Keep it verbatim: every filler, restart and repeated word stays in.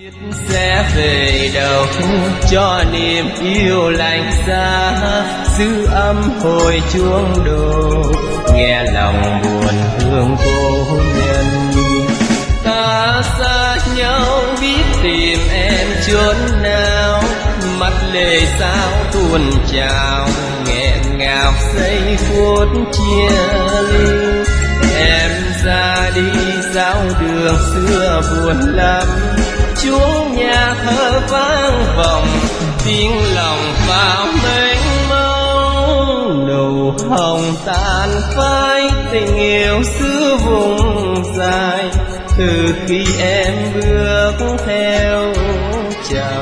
Sẽ về đâu cho niềm yêu lạnh giá, giữ âm hồi chuông đồ, nghe lòng buồn thương cô nhân. Ta xa nhau biết tìm em chốn nào, mắt lệ sao tuôn trào, nghẹn ngào giây phút chia ly. Em ra đi dạo đường xưa buồn lắm, chuông nhà thơ vang vọng, tiếng lòng vào mênh mông. Nụ hồng tàn phai, tình yêu xưa vùng dài, từ khi em bước theo chàng.